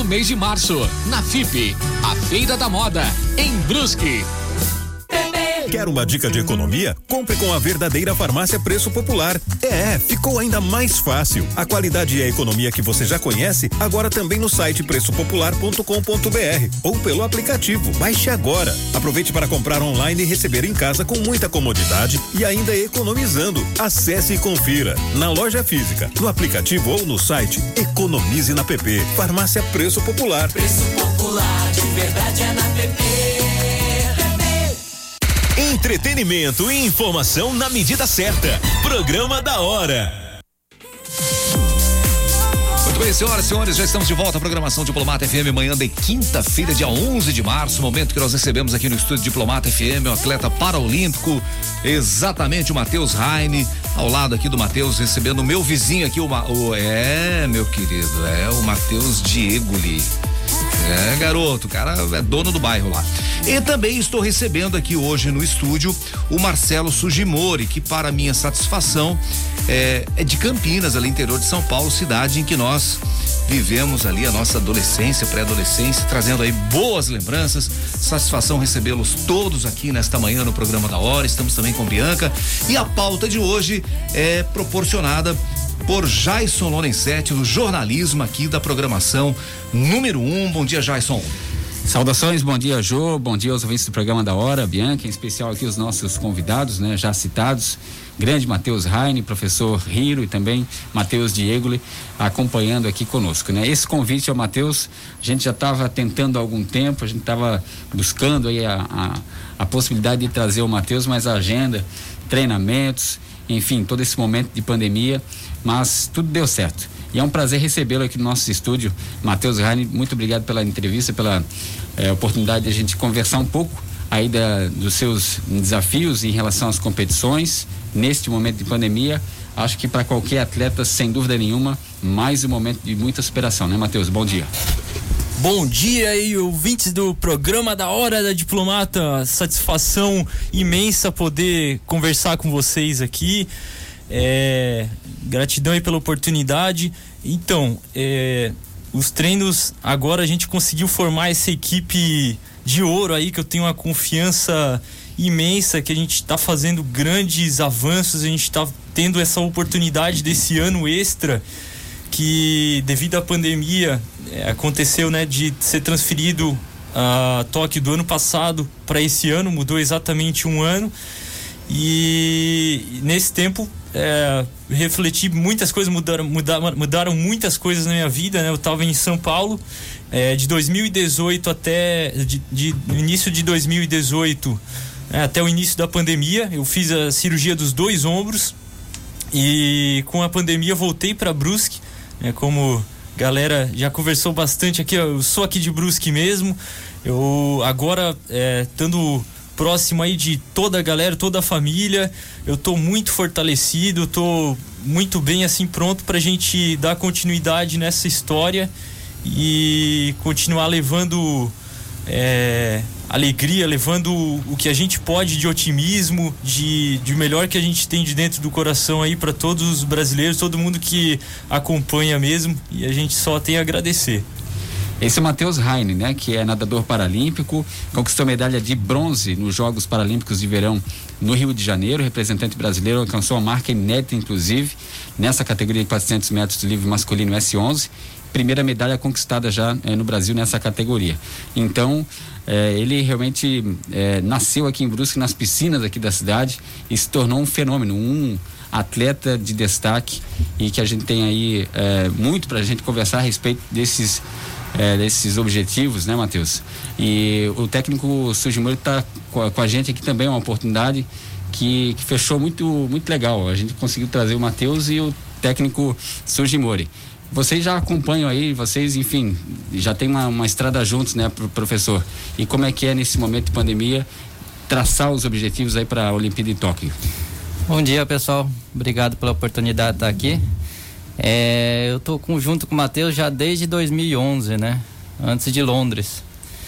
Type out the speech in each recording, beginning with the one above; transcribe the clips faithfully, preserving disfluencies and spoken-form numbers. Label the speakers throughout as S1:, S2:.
S1: mês de março, na F I P, a Feira da Moda, em Brusque.
S2: Quer uma dica de economia? Compre com a verdadeira farmácia Preço Popular. É, ficou ainda mais fácil. A qualidade e a economia que você já conhece, agora também no site preço popular ponto com ponto b r ou pelo aplicativo. Baixe agora. Aproveite para comprar online e receber em casa com muita comodidade e ainda economizando. Acesse e confira. Na loja física, no aplicativo ou no site, economize na P P. Farmácia Preço Popular.
S3: Preço Popular, de verdade é na P P.
S4: Entretenimento e informação na medida certa. Programa da Hora.
S5: Muito bem, senhoras e senhores, já estamos de volta à programação Diplomata F M, manhã de quinta-feira, dia onze de março, momento que nós recebemos aqui no estúdio Diplomata F M, um atleta paraolímpico, exatamente o Matheus Heine, ao lado aqui do Matheus, recebendo o meu vizinho aqui, o, o é, meu querido, é o Matheus Diegoli. É, garoto, o cara é dono do bairro lá. E também estou recebendo aqui hoje no estúdio o Marcelo Sugimori, que para minha satisfação é, é de Campinas, ali interior de São Paulo, cidade em que nós vivemos ali a nossa adolescência, pré-adolescência, trazendo aí boas lembranças. Satisfação recebê-los todos aqui nesta manhã no programa da Hora. Estamos também com Bianca e a pauta de hoje é proporcionada por Jason Lorenzetti, do jornalismo aqui da programação número um. Bom dia, Jason.
S6: Saudações, bom dia, Jô, bom dia aos ouvintes do programa da Hora, Bianca, em especial aqui os nossos convidados, né, já citados, grande Matheus Heine, professor Hiro e também Matheus Diegoli, acompanhando aqui conosco, né? Esse convite ao Matheus, a gente já estava tentando há algum tempo, a gente estava buscando aí a, a, a possibilidade de trazer o Matheus, mas a agenda, treinamentos, enfim, todo esse momento de pandemia, mas tudo deu certo. E é um prazer recebê-lo aqui no nosso estúdio, Matheus Heine. Muito obrigado pela entrevista, pela eh, oportunidade de a gente conversar um pouco aí da, dos seus desafios em relação às competições neste momento de pandemia. Acho que para qualquer atleta, sem dúvida nenhuma, mais um momento de muita superação, né, Matheus? Bom dia.
S7: Bom dia aí, ouvintes do programa da Hora da Diplomata. Satisfação imensa poder conversar com vocês aqui. É, gratidão aí pela oportunidade. Então, é, os treinos, agora a gente conseguiu formar essa equipe de ouro aí, que eu tenho uma confiança imensa, que a gente está fazendo grandes avanços, a gente está tendo essa oportunidade desse ano extra, que devido à pandemia é, aconteceu, né, de ser transferido a Tóquio do ano passado para esse ano, mudou exatamente um ano. E nesse tempo é, refleti muitas coisas, mudaram, mudaram, mudaram muitas coisas na minha vida, né? Eu estava em São Paulo é, de dois mil e dezoito até de, de, no início de dois mil e dezoito é, até o início da pandemia. Eu fiz a cirurgia dos dois ombros e com a pandemia voltei para Brusque, né? Como a galera já conversou bastante aqui, eu sou aqui de Brusque mesmo. Eu agora é, estando próximo aí de toda a galera, toda a família, eu tô muito fortalecido, tô muito bem assim, pronto pra gente dar continuidade nessa história e continuar levando é, alegria, levando o que a gente pode de otimismo, de, de melhor que a gente tem de dentro do coração aí para todos os brasileiros, todo mundo que acompanha mesmo, e a gente só tem a agradecer.
S6: Esse é o Matheus Heine, né? Que é nadador paralímpico, conquistou medalha de bronze nos Jogos Paralímpicos de Verão no Rio de Janeiro, representante brasileiro, alcançou uma marca inédita, inclusive, nessa categoria de quatrocentos metros livre masculino S onze, primeira medalha conquistada já eh, no Brasil nessa categoria. Então, eh, ele realmente eh, nasceu aqui em Brusque, nas piscinas aqui da cidade, e se tornou um fenômeno, um atleta de destaque, e que a gente tem aí eh, muito pra gente conversar a respeito desses É, desses objetivos, né, Matheus? E o técnico Sugimori está com, com a gente aqui também, uma oportunidade que, que fechou muito, muito legal. A gente conseguiu trazer o Matheus e o técnico Sugimori. Vocês já acompanham aí, vocês, enfim, já tem uma, uma estrada juntos, né, professor? E como é que é nesse momento de pandemia traçar os objetivos aí para a Olimpíada de Tóquio?
S8: Bom dia, pessoal. Obrigado pela oportunidade de estar aqui. É, eu tô com, junto com o Matheus já desde dois mil e onze, né? Antes de Londres.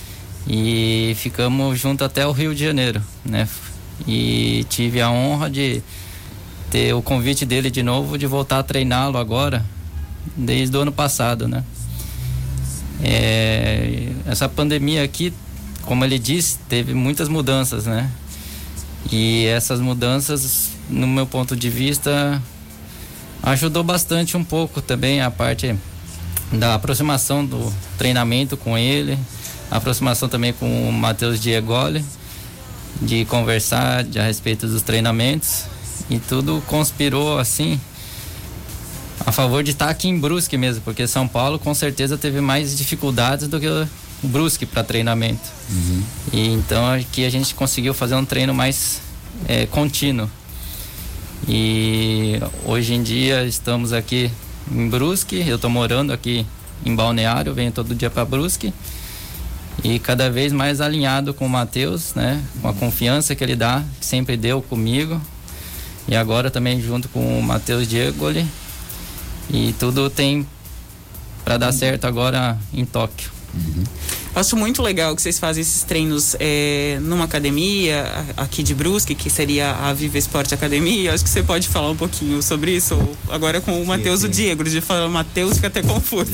S8: E ficamos junto até o Rio de Janeiro, né? E tive a honra de ter o convite dele de novo, de voltar a treiná-lo agora, desde o ano passado, né? É, essa pandemia aqui, como ele disse, teve muitas mudanças, né? E essas mudanças, no meu ponto de vista, ajudou bastante um pouco também a parte da aproximação do treinamento com ele, a aproximação também com o Matheus Diegoli, de conversar de, a respeito dos treinamentos, e tudo conspirou assim a favor de estar aqui em Brusque mesmo, porque São Paulo com certeza teve mais dificuldades do que o Brusque para treinamento. Uhum. E então aqui a gente conseguiu fazer um treino mais é, contínuo. E hoje em dia estamos aqui em Brusque, eu estou morando aqui em Balneário, venho todo dia para Brusque, e cada vez mais alinhado com o Matheus, né? Com a confiança que ele dá, que sempre deu comigo, e agora também junto com o Matheus Diegoli, e tudo tem para dar certo agora em Tóquio.
S9: Uhum. Acho muito legal que vocês fazem esses treinos é, numa academia aqui de Brusque, que seria a Viva Esporte Academia. Acho que você pode falar um pouquinho sobre isso agora com o Matheus, o Diego. De falar o Matheus fica até confuso.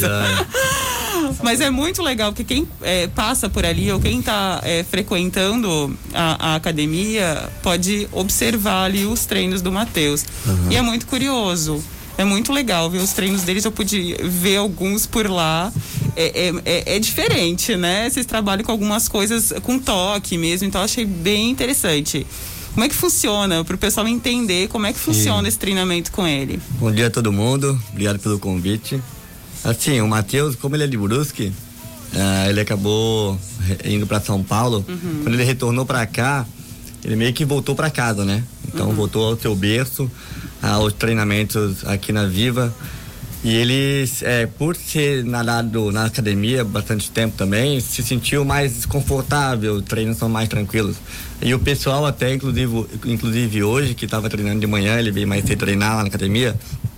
S9: Mas é muito legal, porque quem é, passa por ali ou quem está é, frequentando a, a academia pode observar ali os treinos do Matheus. Uhum. E é muito curioso. É muito legal ver os treinos deles, eu pude ver alguns por lá. É, é, é diferente, né? Vocês trabalham com algumas coisas com toque mesmo, então eu achei bem interessante. Como é que funciona, para o pessoal entender como é que funciona Sim. esse treinamento com ele?
S10: Bom dia a todo mundo, obrigado pelo convite. Assim, o Matheus, como ele é de Brusque, uh, ele acabou indo para São Paulo. Uhum. Quando ele retornou para cá, ele meio que voltou para casa, né? Então uhum. voltou ao seu berço, aos treinamentos aqui na Viva. E ele, é, por ser nadado na academia bastante tempo também, se sentiu mais desconfortável, os treinos são mais tranquilos. E o pessoal até, inclusive, inclusive hoje, que estava treinando de manhã, ele veio mais cedo treinar lá na academia,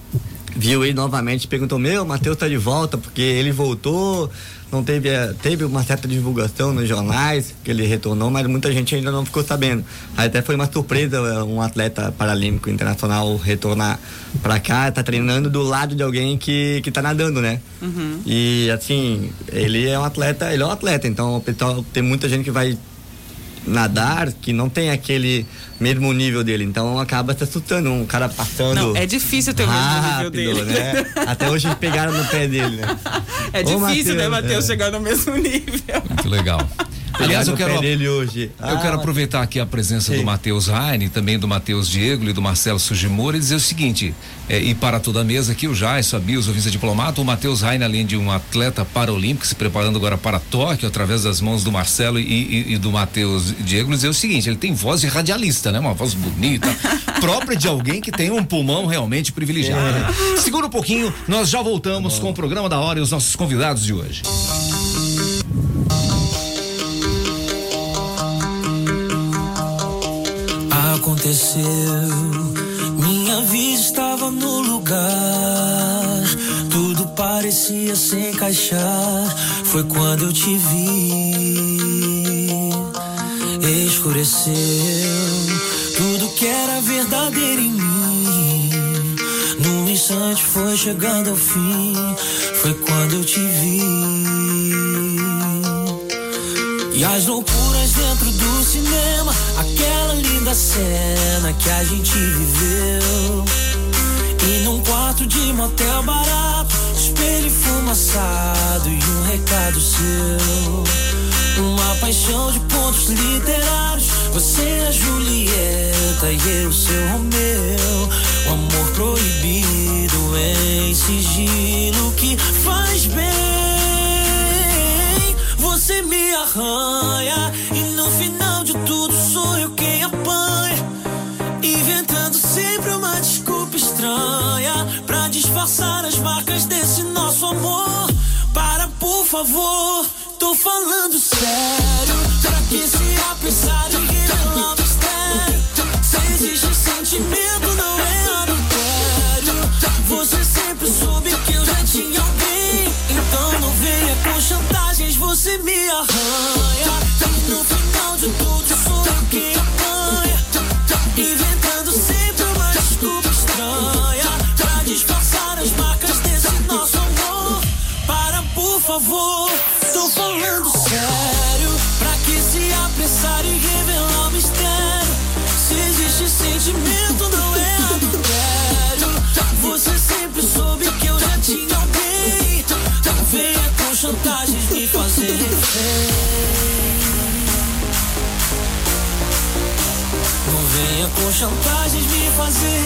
S10: viu ele novamente e perguntou, meu, o Matheus tá de volta, porque ele voltou, não teve, teve uma certa divulgação nos jornais, que ele retornou, mas muita gente ainda não ficou sabendo. Aí até foi uma surpresa um atleta paralímpico internacional retornar pra cá, tá treinando do lado de alguém que, que tá nadando, né? Uhum. E assim, ele é um atleta, ele é um atleta, então o pessoal, tem muita gente que vai nadar que não tem aquele mesmo nível dele, então acaba se assustando, um cara passando. Não,
S9: é difícil ter o mesmo nível dele,
S10: né? Até hoje pegaram no pé dele, né?
S9: É difícil, Ô, Mateus, né, Matheus, é. chegar no mesmo nível.
S5: Muito legal. Aliás, eu quero,
S10: dele hoje.
S5: eu ah, quero aproveitar aqui a presença sim. do Matheus Heine, também do Matheus Diego e do Marcelo Sugimura, e dizer o seguinte, é, e para toda a mesa aqui, o Jais, a Bia, os ouvintes diplomata, o Matheus Heine, além de um atleta paralímpico, se preparando agora para Tóquio, através das mãos do Marcelo e, e, e do Matheus Diego, dizer o seguinte, ele tem voz de radialista, né? Uma voz bonita, própria de alguém que tem um pulmão realmente privilegiado. É. Segura um pouquinho, nós já voltamos Bom. com o programa da hora e os nossos convidados de hoje.
S3: Aconteceu, minha vida estava no lugar, tudo parecia se encaixar, foi quando eu te vi, escureceu, tudo que era verdadeiro em mim, num instante foi chegando ao fim, foi quando eu te vi, e as loucuras dentro do cinema, aquela linda cena que a gente viveu. E num quarto de motel barato, espelho enfumaçado e um recado seu. Uma paixão de pontos literários, você a Julieta e eu seu Romeu. O amor proibido em sigilo que faz bem. Você me arranha e no final de tudo sou eu quem apanha, inventando sempre uma desculpa estranha pra disfarçar as marcas desse nosso amor. Para, por favor, tô falando sério, pra que se apressar de revelar o mistério? Se existe sentimento, não é adultério. Você sempre soube que eu já tinha alguém, então não venha com chantagens, você me arranha. E no final de tudo sou eu quem apanha, inventando sempre uma desculpa estranha pra disfarçar as marcas desse nosso amor. Para, por favor. chantagens me fazer refém. Não venha com chantagens me fazer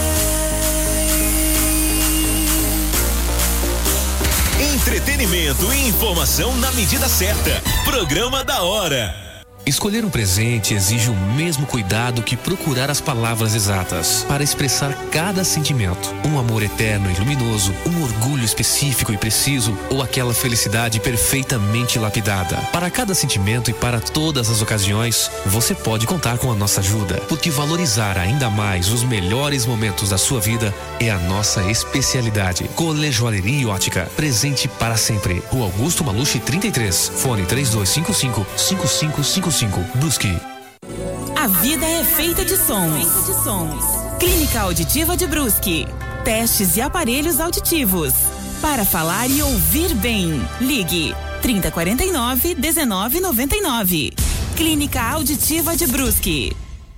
S3: refém.
S4: Entretenimento e informação na medida certa. Programa da hora.
S11: Escolher um presente exige o mesmo cuidado que procurar as palavras exatas para expressar cada sentimento. Um amor eterno e luminoso, um orgulho específico e preciso ou aquela felicidade perfeitamente lapidada. Para cada sentimento e para todas as ocasiões, você pode contar com a nossa ajuda, porque valorizar ainda mais os melhores momentos da sua vida é a nossa especialidade. Colejoalheria e Ótica, presente para sempre. Rua Augusto Malucci trinta e três, fone três dois cinco cinco, cinco cinco cinco cinco. Brusque.
S12: A vida é feita de sons. Clínica Auditiva de Brusque. Testes e aparelhos auditivos. Para falar e ouvir bem, ligue trinta, quarenta e nove, dezenove, noventa e nove. Clínica Auditiva de Brusque.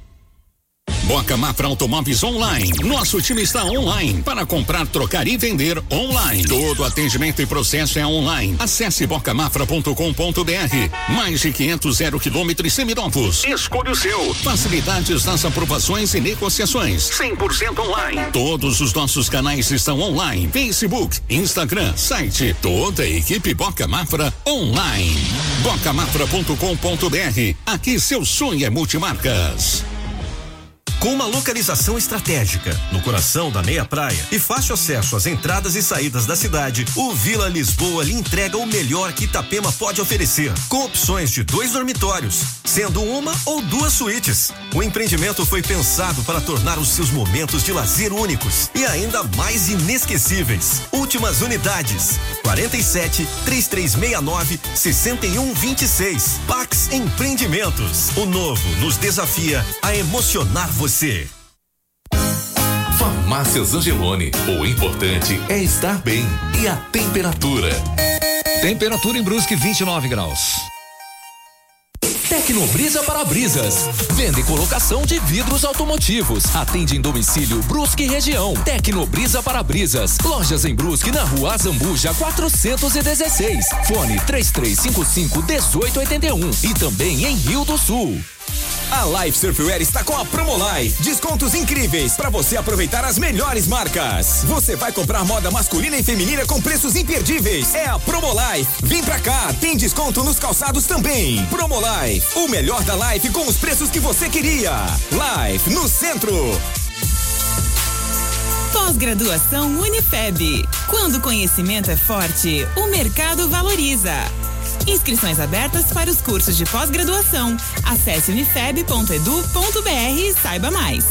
S1: Boca Mafra Automóveis Online. Nosso time está online para comprar, trocar e vender online. Todo atendimento e processo é online. Acesse boca mafra ponto com ponto br. Mais de quinhentos zero quilômetros seminovos. Escolha o seu. Facilidades nas aprovações e negociações. cem por cento online. Todos os nossos canais estão online. Facebook, Instagram, site. Toda a equipe Boca Mafra online. boca mafra ponto com ponto br. Aqui seu sonho é multimarcas.
S2: Com uma localização estratégica, no coração da meia praia e fácil acesso às entradas e saídas da cidade, o Vila Lisboa lhe entrega o melhor que Itapema pode oferecer, com opções de dois dormitórios, sendo uma ou duas suítes. O empreendimento foi pensado para tornar os seus momentos de lazer únicos e ainda mais inesquecíveis. Últimas unidades, quarenta e sete, trinta e três sessenta e nove, sessenta e um vinte e seis. Pax Empreendimentos. O novo nos desafia a emocionar você. Você.
S4: Farmácias Angelone. O importante é estar bem. E a temperatura?
S5: Temperatura em Brusque, vinte e nove graus.
S1: Tecnobrisa Para-Brisas. Venda e colocação de vidros automotivos. Atende em domicílio Brusque e região. Tecnobrisa Para-Brisas. Lojas em Brusque, na rua Azambuja quatrocentos e dezesseis. Fone três três cinco cinco, um oito oito um. E também em Rio do Sul.
S13: A Life Surfwear está com a Promolife. Descontos incríveis para você aproveitar as melhores marcas. Você vai comprar moda masculina e feminina com preços imperdíveis. É a Promolife. Vem pra cá, tem desconto nos calçados também. Promolife, o melhor da Life com os preços que você queria. Life no centro.
S12: Pós-graduação Unifeb. Quando o conhecimento é forte, o mercado valoriza. Inscrições abertas para os cursos de pós-graduação. Acesse unifeb ponto edu ponto br e saiba mais.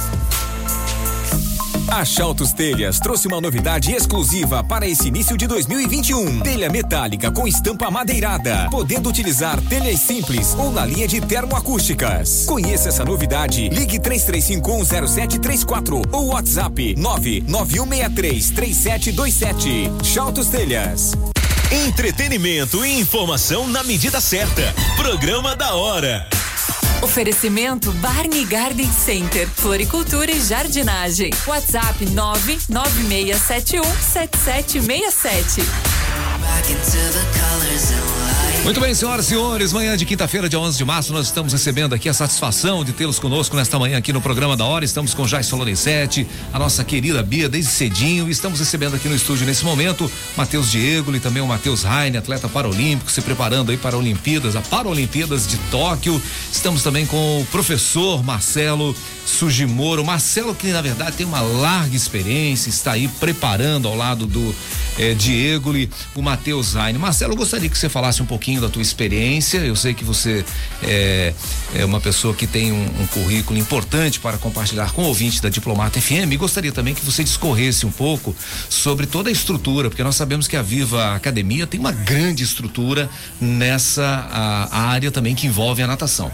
S13: A Chaltos Telhas trouxe uma novidade exclusiva para esse início de dois mil e vinte e um. Telha metálica com estampa madeirada, podendo utilizar telhas simples ou na linha de termoacústicas. Conheça essa novidade. Ligue três três cinco um zero sete três quatro ou WhatsApp nove nove um seis três, três sete dois sete. Chaltos Telhas.
S4: Entretenimento e informação na medida certa. Programa da hora.
S14: Oferecimento Barney Garden Center, floricultura e jardinagem. WhatsApp nove nove seis sete um sete sete seis sete.
S5: Muito bem, senhoras e senhores, manhã de quinta-feira, dia onze de março, nós estamos recebendo aqui a satisfação de tê-los conosco nesta manhã aqui no programa da hora. Estamos com Jaice Lorenzetti, a nossa querida Bia, desde cedinho, e estamos recebendo aqui no estúdio nesse momento Matheus Diego e também o Matheus Heine, atleta paralímpico, se preparando aí para a Olimpíadas, a Paralimpíadas de Tóquio. Estamos também com o professor Marcelo Sugimoro, Marcelo que na verdade tem uma larga experiência, está aí preparando ao lado do eh, Diego e o Matheus Heine. Marcelo, eu gostaria que você falasse um pouquinho da tua experiência. Eu sei que você é, é uma pessoa que tem um, um currículo importante para compartilhar com o ouvinte da Diplomata F M, e gostaria também que você discorresse um pouco sobre toda a estrutura, porque nós sabemos que a Viva Academia tem uma grande estrutura nessa a, a área também que envolve a natação.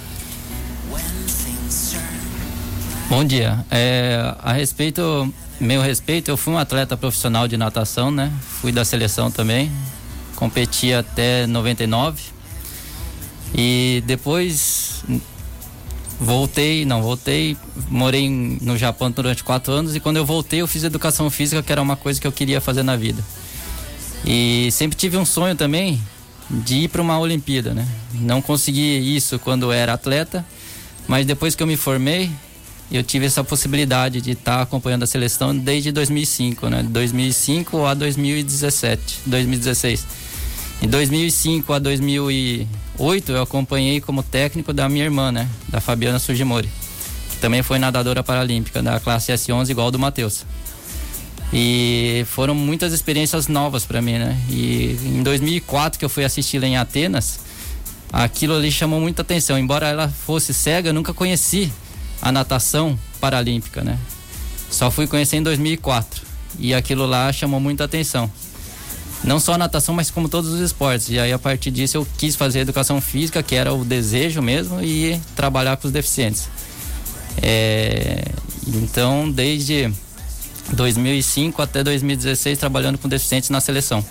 S8: Bom dia. É, a respeito, meu respeito, eu fui um atleta profissional de natação, né? Fui da seleção também, competi até noventa e nove e depois voltei, não voltei, morei em, no Japão durante quatro anos, e quando eu voltei eu fiz educação física, que era uma coisa que eu queria fazer na vida. E sempre tive um sonho também de ir para uma Olimpíada, né? Não consegui isso quando eu era atleta, mas depois que eu me formei, eu tive essa possibilidade de estar acompanhando a seleção desde dois mil e cinco, né? De dois mil e cinco a dois mil e dezessete, dois mil e dezesseis. Em dois mil e cinco a dois mil e oito eu acompanhei como técnico da minha irmã, né? Da Fabiana Sugimori, que também foi nadadora paralímpica da classe S onze igual do Matheus. E foram muitas experiências novas para mim, né? E em dois mil e quatro que eu fui assisti-la em Atenas, aquilo ali chamou muita atenção. Embora ela fosse cega, eu nunca conheci a natação paralímpica, né? Só fui conhecer em dois mil e quatro e aquilo lá chamou muita atenção. Não só a natação, mas como todos os esportes. E aí a partir disso eu quis fazer educação física, que era o desejo mesmo, e trabalhar com os deficientes. É... Então, desde dois mil e cinco até dois mil e dezesseis trabalhando com deficientes na seleção.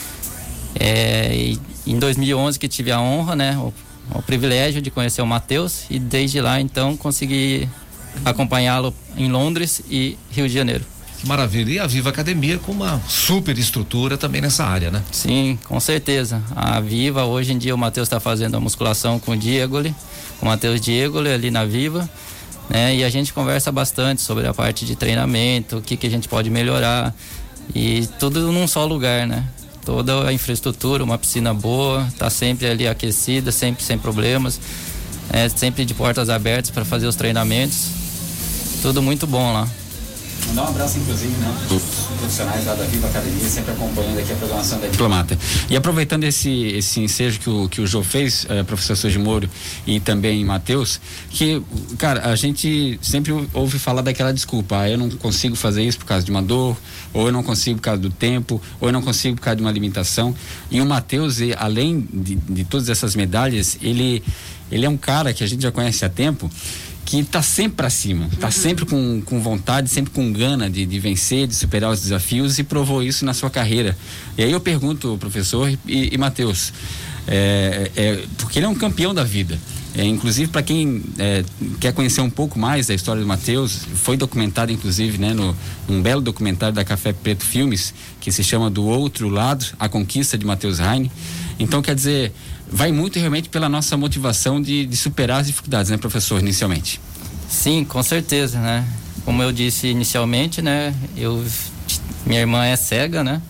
S8: É... E em dois mil e onze que tive a honra, né, o, o privilégio de conhecer o Matheus, e desde lá então consegui acompanhá-lo em Londres e Rio de Janeiro.
S5: Maravilha. E a Viva Academia com uma super estrutura também nessa área, né?
S8: Sim, com certeza. A Viva, hoje em dia o Matheus está fazendo a musculação com o Diegoli, com o Matheus Diegoli ali na Viva, né? E a gente conversa bastante sobre a parte de treinamento, o que, que a gente pode melhorar, e tudo num só lugar, né? Toda a infraestrutura, uma piscina boa, tá sempre ali aquecida, sempre sem problemas, é, sempre de portas abertas para fazer os treinamentos, tudo muito bom lá.
S6: Mandar um abraço, inclusive, né, dos profissionais lá da Viva Academia, sempre acompanhando aqui a programação da Diplomata. E aproveitando esse, esse ensejo que o, que o Jô fez, eh, professor Sugimori e também Matheus, que, cara, a gente sempre ouve falar daquela desculpa, ah, eu não consigo fazer isso por causa de uma dor, ou eu não consigo por causa do tempo, ou eu não consigo por causa de uma limitação. E o Matheus, além de, de todas essas medalhas, ele, ele é um cara que a gente já conhece há tempo, que está sempre para cima, está uhum. sempre com, com vontade, sempre com gana de, de vencer, de superar os desafios, e provou isso na sua carreira. E aí eu pergunto, professor e, e Matheus, é, é, porque ele é um campeão da vida. É, inclusive, para quem é, quer conhecer um pouco mais da história do Matheus, foi documentado, inclusive, né, no, num belo documentário da Café Preto Filmes, que se chama Do Outro Lado, A Conquista de Matheus Heine. Então, quer dizer, vai muito realmente pela nossa motivação de, de superar as dificuldades, né, professor, inicialmente?
S8: Sim, com certeza, né? Como eu disse inicialmente, né, eu, minha irmã é cega, né,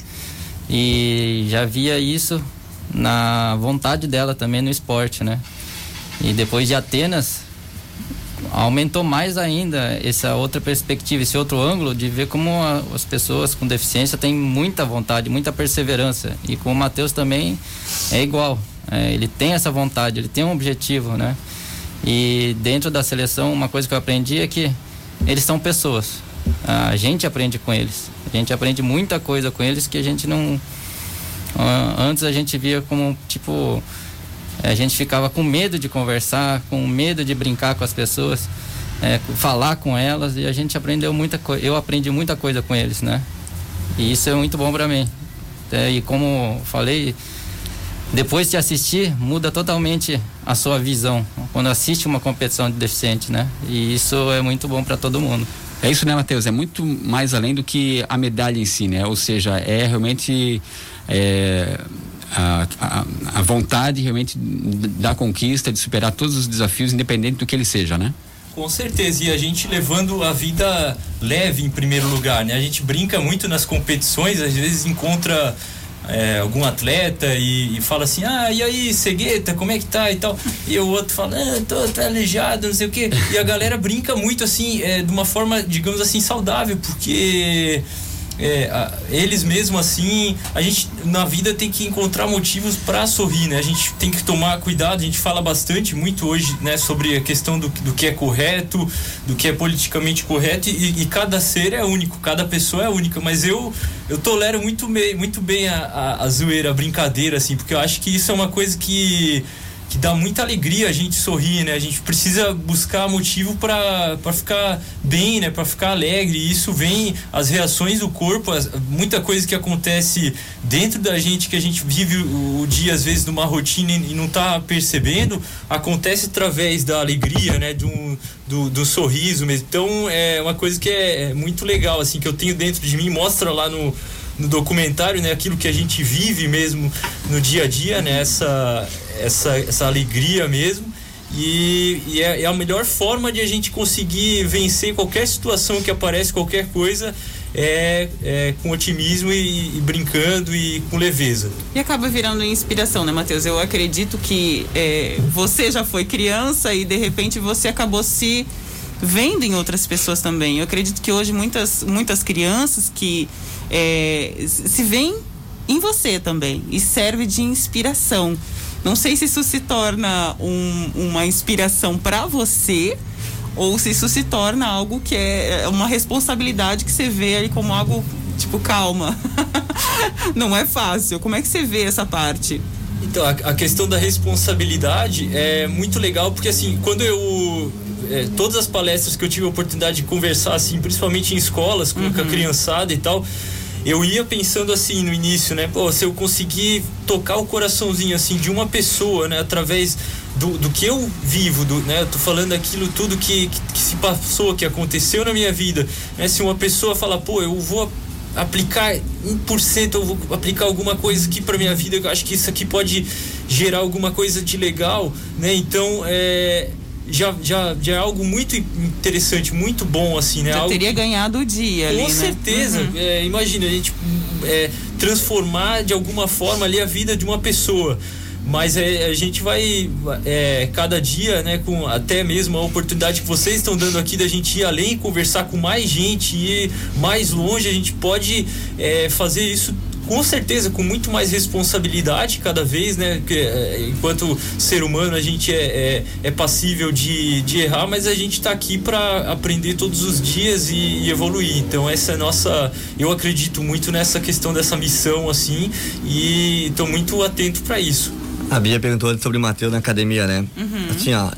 S8: e já via isso na vontade dela também no esporte, né? E depois de Atenas, aumentou mais ainda essa outra perspectiva, esse outro ângulo de ver como a, as pessoas com deficiência têm muita vontade, muita perseverança. E com o Matheus também é igual. É, ele tem essa vontade, ele tem um objetivo, né? E dentro da seleção, uma coisa que eu aprendi é que eles são pessoas. A gente aprende com eles. A gente aprende muita coisa com eles que a gente não... Antes a gente via como, tipo... A gente ficava com medo de conversar, com medo de brincar com as pessoas, é, falar com elas, e a gente aprendeu muita coisa. Eu aprendi muita coisa com eles, né? E isso é muito bom para mim. É, e como falei, depois de assistir, muda totalmente a sua visão quando assiste uma competição de deficiente, né? E isso é muito bom para todo mundo.
S6: É isso, né, Matheus? É muito mais além do que a medalha em si, né? Ou seja, é realmente... É... A, a, a vontade realmente da conquista, de superar todos os desafios, independente do que ele seja, né?
S7: Com certeza, e a gente levando a vida leve em primeiro lugar, né? A gente brinca muito nas competições, às vezes encontra é, algum atleta e, e fala assim, ah, e aí, cegueta, como é que tá e tal, e o outro fala, ah, tô, tô aleijado, não sei o quê, e a galera brinca muito assim, é, de uma forma, digamos assim, saudável, porque... É, a, eles mesmo assim, a gente na vida tem que encontrar motivos para sorrir, né? A gente tem que tomar cuidado, a gente fala bastante, muito hoje, né, sobre a questão do, do que é correto, do que é politicamente correto, e, e cada ser é único, cada pessoa é única, mas eu eu tolero muito bem, muito bem a, a, a zoeira, a brincadeira, assim, porque eu acho que isso é uma coisa que que dá muita alegria a gente sorrir, né? A gente precisa buscar motivo para para ficar bem, né? Para ficar alegre. E isso vem, as reações do corpo, as, muita coisa que acontece dentro da gente, que a gente vive o, o dia, às vezes, numa rotina e, e não tá percebendo, acontece através da alegria, né? Do, do, do sorriso mesmo. Então, é uma coisa que é, é muito legal, assim, que eu tenho dentro de mim, mostra lá no no documentário, né? Aquilo que a gente vive mesmo no dia a dia, né? Essa, essa, essa alegria mesmo. E, e é, é a melhor forma de a gente conseguir vencer qualquer situação que aparece, qualquer coisa, é, é com otimismo e, e brincando e com leveza.
S9: E acaba virando inspiração, né, Matheus? Eu acredito que é, você já foi criança e de repente você acabou se vendo em outras pessoas também. Eu acredito que hoje muitas, muitas crianças que é, se veem em você também e serve de inspiração. Não sei se isso se torna um, uma inspiração para você ou se isso se torna algo que é uma responsabilidade que você vê aí como algo tipo, calma. Não é fácil. Como é que você vê essa parte?
S7: Então, a, a questão da responsabilidade é muito legal, porque assim, quando eu é, todas as palestras que eu tive a oportunidade de conversar, assim, principalmente em escolas com, uhum. com a criançada e tal, eu ia pensando assim no início, né? Pô, se eu conseguir tocar o coraçãozinho assim de uma pessoa, né? Através do, do que eu vivo, do, né? Eu tô falando aquilo tudo que, que, que se passou, que aconteceu na minha vida, né? Se uma pessoa fala, pô, eu vou aplicar um por cento, eu vou aplicar alguma coisa aqui pra minha vida, eu acho que isso aqui pode gerar alguma coisa de legal, né? Então, é... Já, já, já é algo muito interessante, muito bom, assim, né?
S9: Já
S7: algo
S9: teria
S7: que,
S9: ganhado o dia ali,
S7: com
S9: né?
S7: certeza.
S9: Uhum.
S7: É, imagina, a gente é, transformar de alguma forma ali a vida de uma pessoa. Mas é, a gente vai é, cada dia, né, com até mesmo a oportunidade que vocês estão dando aqui da gente ir além, conversar com mais gente, ir mais longe, a gente pode é, fazer isso com certeza com muito mais responsabilidade cada vez, né? Porque, é, enquanto ser humano a gente é, é, é passível de, de errar, mas a gente está aqui para aprender todos os dias e, e evoluir. Então essa é nossa, eu acredito muito nessa questão dessa missão, assim, e estou muito atento para isso.
S10: A Bia perguntou sobre o Matheus na academia, né? Uhum. Assim, ó,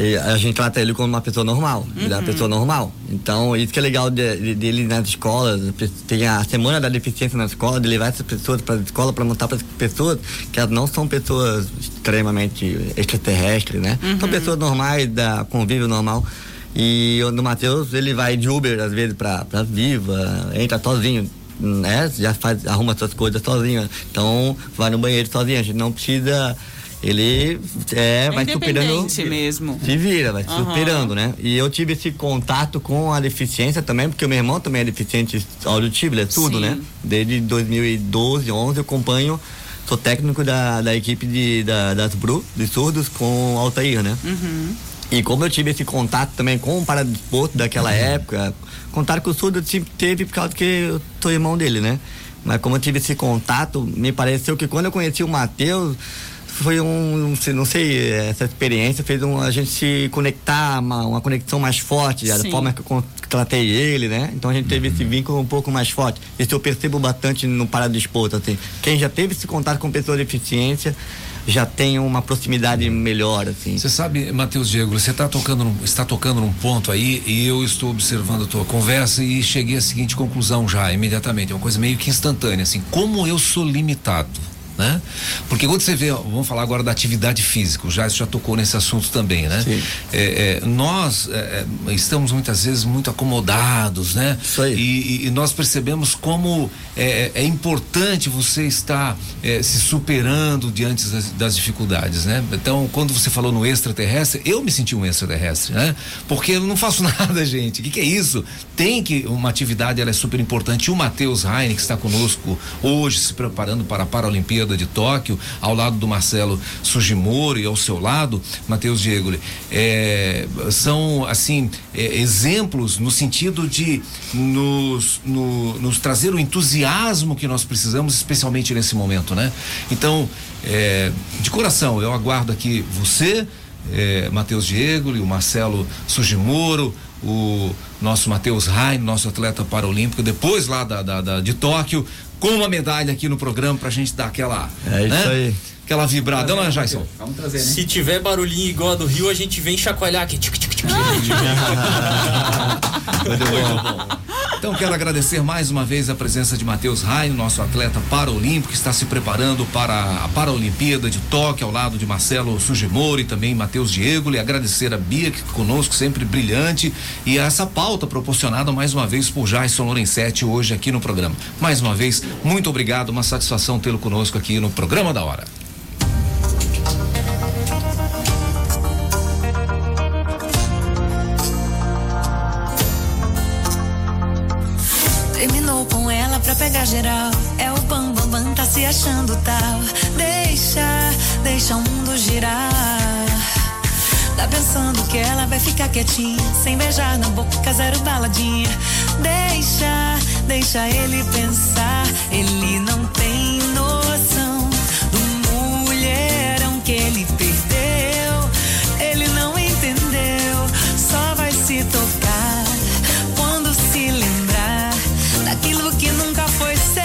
S10: a gente trata ele como uma pessoa normal, uhum. Ele é uma pessoa normal. Então, isso que é legal de, de, dele nas escolas, tem a semana da deficiência na escola, de levar essas pessoas para a escola para mostrar para as pessoas que elas não são pessoas extremamente extraterrestres, né? Uhum. São pessoas normais, da convívio normal. E no Matheus, ele vai de Uber, às vezes, para para Viva, entra sozinho, né? Já faz, arruma suas coisas sozinho. Então, vai no banheiro sozinho, a gente não precisa... Ele é, é vai superando
S9: mesmo.
S10: Se vira, vai
S9: uhum.
S10: superando, né? E eu tive esse contato com a deficiência também, porque o meu irmão também é deficiente auditivo, ele é surdo, né? Desde dois mil e doze, onze eu acompanho, sou técnico da, da equipe de, da, das B R U, de surdos, com o Altair, né?
S9: Uhum.
S10: E como eu tive esse contato também com o paradesporto daquela uhum. época, contato com o surdo eu sempre teve por causa que eu sou irmão dele, né? Mas como eu tive esse contato, me pareceu que quando eu conheci o Matheus, foi um, não sei, essa experiência fez um, a gente se conectar, uma, uma conexão mais forte, Sim. da forma que eu tratei ele, né? Então a gente teve esse vínculo um pouco mais forte. Isso eu percebo bastante no paradesporto, assim. Quem já teve esse contato com pessoas de deficiência já tem uma proximidade melhor, assim.
S5: Você sabe, Matheus Diego, você tá tocando num, está tocando num ponto aí e eu estou observando a tua conversa e cheguei à seguinte conclusão já, imediatamente, é uma coisa meio que instantânea, assim, como eu sou limitado, né? Porque quando você vê, vamos falar agora da atividade física, o Jair já tocou nesse assunto também, né? É, é, nós é, estamos muitas vezes muito acomodados, né?
S10: Isso aí.
S5: E, e nós percebemos como é, é importante você estar é, se superando diante das, das dificuldades, né? Então, quando você falou no extraterrestre, eu me senti um extraterrestre, né? Porque eu não faço nada, gente. O que, que é isso? Tem que uma atividade, ela é super importante. E o Matheus Heine, que está conosco hoje, se preparando para a Paralimpíada de Tóquio, ao lado do Marcelo Sugimori e ao seu lado, Matheus Diego, é, são assim é, exemplos no sentido de nos, no, nos trazer o entusiasmo que nós precisamos, especialmente nesse momento, né? Então, é, de coração, eu aguardo aqui você, é, Matheus Diego e o Marcelo Sugimoro, o nosso Matheus Heine, nosso atleta paralímpico, depois lá da, da, da de Tóquio, com uma medalha aqui no programa pra gente dar aquela,
S10: é isso, né? Aí.
S5: Aquela vibrada, não é, Jason?
S7: Vamos trazer, né? Se tiver barulhinho igual a do Rio, a gente vem chacoalhar aqui. Muito bom.
S5: Então quero agradecer mais uma vez a presença de Matheus Raine, nosso atleta paraolímpico que está se preparando para a Paralimpíada de Tóquio ao lado de Marcelo Sugimori e também Matheus Diego, e agradecer a Bia que conosco sempre brilhante e essa pauta proporcionada mais uma vez por Jason Lorenzetti hoje aqui no programa. Mais uma vez, muito obrigado, uma satisfação tê-lo conosco aqui no Programa da Hora.
S15: Terminou com ela pra pegar geral. É o bam bam bam, tá se achando tal. Deixa, deixa o mundo girar. Tá pensando que ela vai ficar quietinha, sem beijar na boca, zero baladinha. Deixa, deixa ele pensar. Ele não tem noção do mulherão que ele perdeu. Ele não entendeu, só vai se tocar quando se lembrar daquilo que nunca foi seu.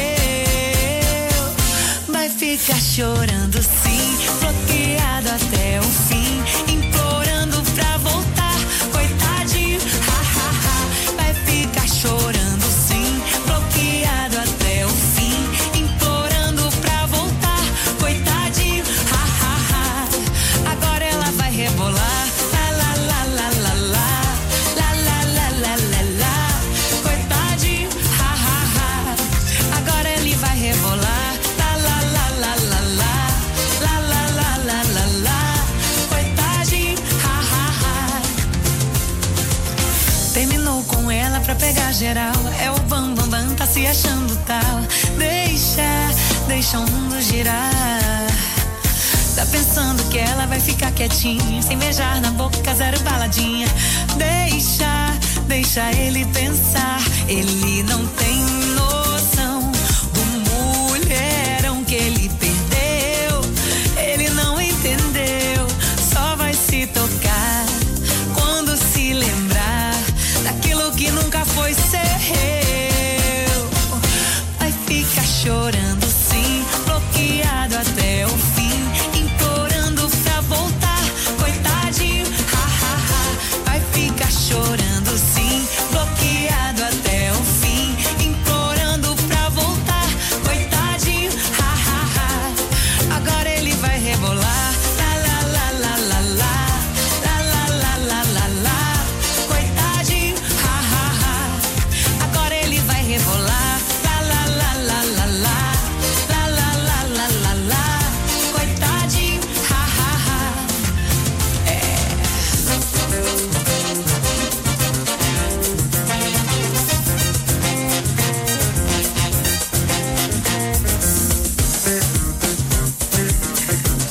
S15: Vai ficar chorando sim, bloqueado até o fim, implorando pra voltar, coitadinho, ha, ha, ha. Vai ficar chorando sim, bloqueado até o fim, implorando pra voltar, coitadinho, ha, ha, ha. Agora ela vai rebolar, la la la la la la, la la la la la la, coitadinho, ha, ha, ha. Agora ele vai rebolar, la la la la la la, la la la la la la, coitadinho, ha, ha, ha. Terminou com ela pra pegar geral. É o bam bam bam, tá se achando tal. Deixa, deixa o mundo girar. Tá pensando que ela vai ficar quietinha, sem beijar na boca, zero baladinha. Deixa, deixa ele pensar. Ele não tem